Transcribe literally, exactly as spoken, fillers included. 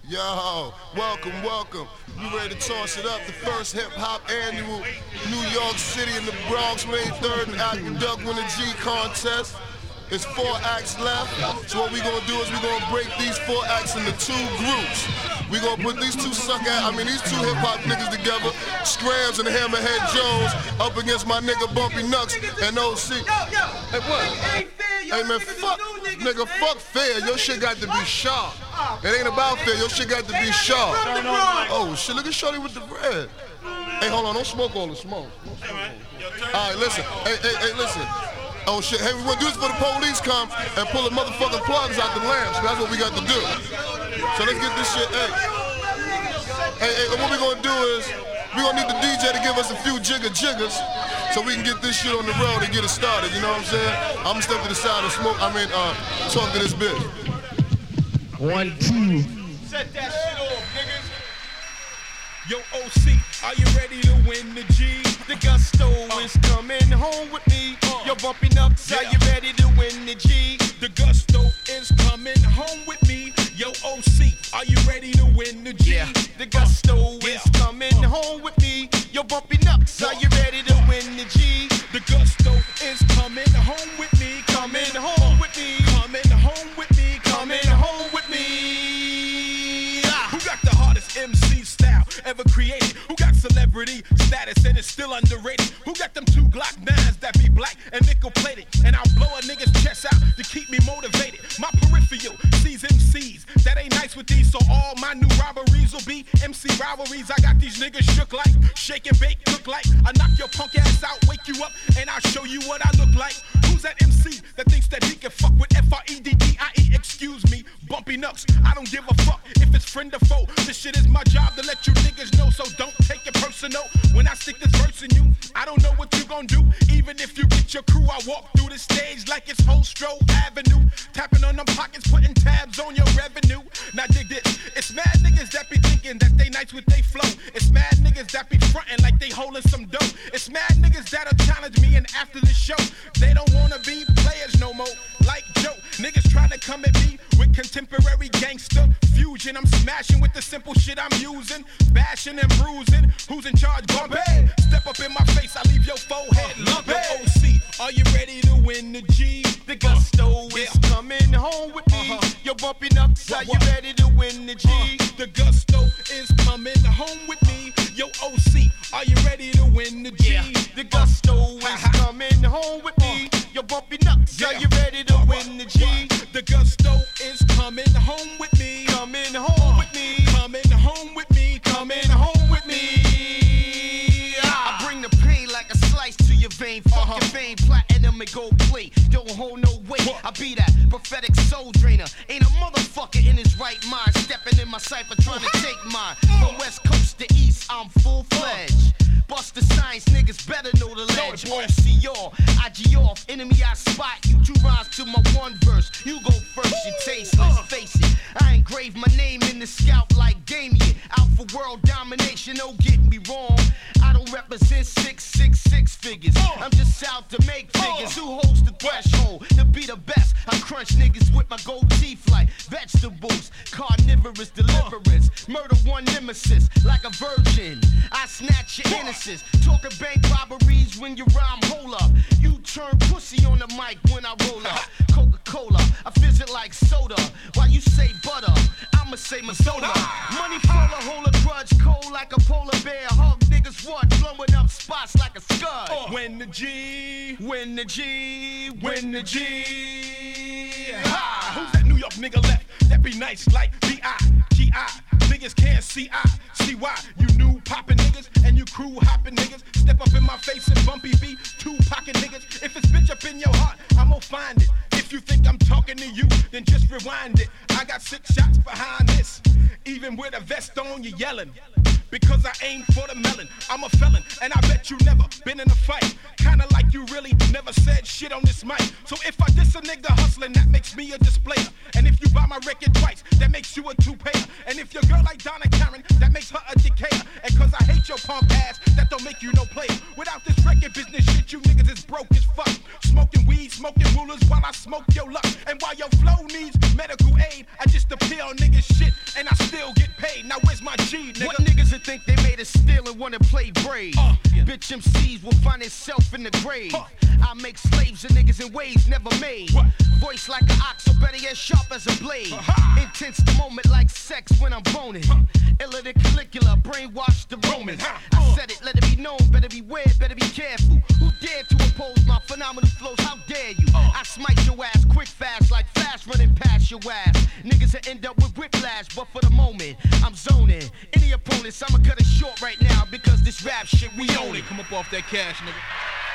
Yo, welcome, welcome. You ready to toss it up? The first hip-hop annual New York City in the Bronx, May third, and I conduct Win a G contest. It's four acts left. So what we gonna do is we gonna break these four acts into two groups. We gonna put these two suck at, I mean these two hip-hop niggas together, Scrams and Hammerhead Jones, up against my nigga Bumpy Nux and O C. Hey, what? Hey man, fuck, nigga, fuck fair. Your shit got to be sharp. It ain't about fair. Your shit got to be sharp. Oh shit, look at Shorty with the bread. Hey, hold on, don't smoke all the smoke. All right, listen. Hey, hey, hey, listen. Oh shit, hey, we wanna do this for the police come and pull the motherfucking plugs out the lamps. That's what we got to do. So let's get this shit, hey. Hey, hey, what we gonna do is, we gonna need the D J to give us a few jigger jiggers so we can get this shit on the road and get it started, you know what I'm saying? I'm gonna step to the side and smoke, I mean, uh, talk to this bitch. One, two. Set that shit off, niggas. Yo, O C, are you ready to win the G? The gusto uh, is coming home with me. Uh, Yo, Bumpy Nux, yeah. Are you ready to win the G? The gusto is coming home with me. Yo, O C, are you ready to win the G? Yeah. The gusto uh, is yeah. coming uh, home with me. Yo, Bumpy Nux, are you ready to win the G? The gusto is coming home with me. Coming home with me. Coming home with me. Coming home with me. Ah. Who got the hardest M C style ever created? Who got celebrity status and is still underrated? Who got them two Glock nines that be black and nickel plated? And I'll blow a nigga's chest out to keep me motivated. My peripheral sees M Cs that ain't nice with these, so all my new robberies will be M C rivalries. I got these niggas shook like, shake and bake, cook like. I knock your punk ass out, wake you up, and I'll show you what I look like. Who's that M C that thinks that he can fuck with F R E D D I E? Excuse me, Bumpy Nux, I don't give a fuck if it's friend or foe. This shit is my job to let you niggas know, so don't take it personal. When I stick this verse in you, I don't know what you gon' do. Even if you get your crew, I walk through the stage like it's Holstrow Avenue. Tapping on them pockets, putting tabs on your revenue. Now dig this, it's mad niggas that be thinking that they nice with they flow. It's mad niggas that be frontin' like they holding some dough. It's mad niggas that'll challenge me, and after the show, they don't wanna be players no more. Like Joe, niggas trying to come at me with contemporary gangster fusion. I'm smashing with the simple shit I'm using, bashing and bruising. Who's in charge, Bumpy? Step up in my face, I leave your forehead lumpy. O C, are you ready to win the G? The gusto uh, is yeah. coming home with me. Uh-huh. Yo, Bumpy Nux, are you ready to win the G? Uh, the gusto is coming home with me. Yo, O C, are you ready to win the G? Yeah. The gusto is coming home with me. Yo, Bumpy Nux, yeah. are you ready to win the G? The gusto is coming home with me. Coming home uh, with me. Coming home with me. Coming home with me. I bring the pain like a slice to your vein. Fuck uh-huh. your vein, platinum and gold plate. Don't hold no weight. What? I be that prophetic soul drainer. Ain't a motherfucker in his right mind stepping in my cipher trying to take mine. From west coast to east, I'm full-fledged. Bust the science, niggas better know the ledge. O C R, I G off, enemy I spot you. Two rhymes to my one verse. You go first, you tasteless, face it. I engraved my name in the scalp like Damien. Out for world domination, don't get me wrong. I don't represent six, six, six figures. I'm just out to make figures. Who holds the threshold to be the best? I crunch niggas with my gold teeth like vegetables. Carnivorous deliverance. Murder one nemesis like a virgin. I snatch your innocence. Talking bank robberies when you rhyme, hold up. You turn pussy on the mic when I roll up. Coca-Cola, I fizz it like soda. While you say butter, I'ma say Masoda. Money full of hold a grudge, cold like a polar bear. Hug niggas what, blowing up spots like a scud. Uh, win the G, win the G, win the G. Ha! Who's that New York nigga left? That be nice like B I G I. Niggas can't see I, see why. You new poppin' niggas and you crew hoppin' niggas. Step up in my face and Bumpy B, two pocket niggas. If it's bitch up in your heart, I'ma find it. If you think I'm talking to you, then just rewind it. I got six shots behind this. Even with a vest on, you yelling. Because I aim for the melon. I'm a felon, and I bet you never been in a fight. Kinda like you really never said shit on this mic. So if I diss a nigga hustling, that makes me a displayer. And if you buy my record twice, that makes you a two-payer. And if your girl like Donna Karen, that makes her a decayer. And cause I hate your punk ass, that don't make you no player. Without this record business shit, you niggas is broke as fuck. Smoking weed, smoking rulers while I smoke your luck. And while your flow needs medical aid, I just appeal niggas shit and I still get paid. Now where's my G, nigga? What niggas that think they made us steal and wanna play brave? Uh, yeah. Bitch M Cs will find itself in the grave. Huh. I make slaves of niggas in ways never made. What? Voice like an ox, so better yet sharp as a blade. Uh-huh. Intense the moment like sex when I'm boning. Huh. Illa the Caligula, brainwash the Romans. Uh-huh. I said it, let it be known, better beware, better be careful. Who dared to oppose my phenomenal flows? How dare you? Uh. I smite your ass quick fast like flash running past your ass. Niggas will end up with whiplash, but for the moment, I'm zoning. Any opponents, I'ma cut it short right now because this rap shit, we own it. Come up off that cash, nigga.